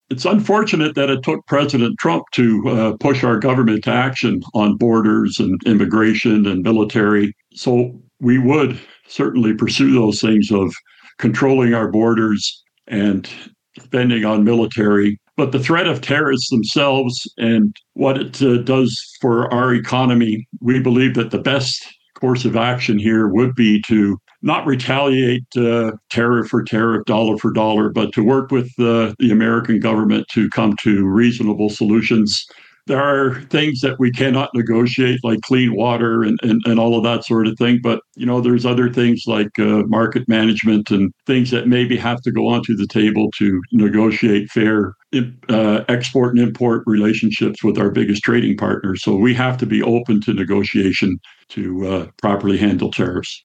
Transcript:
It's unfortunate that it took President Trump to push our government to action on borders and immigration and military. So we would certainly pursue those things of controlling our borders and spending on military. But the threat of tariffs themselves and what it does for our economy, we believe that the best course of action here would be to not retaliate tariff for tariff, dollar for dollar, but to work with the American government to come to reasonable solutions. There are things that we cannot negotiate, like clean water and all of that sort of thing. But, there's other things like market management and things that maybe have to go onto the table to negotiate fair export and import relationships with our biggest trading partners. So we have to be open to negotiation to properly handle tariffs.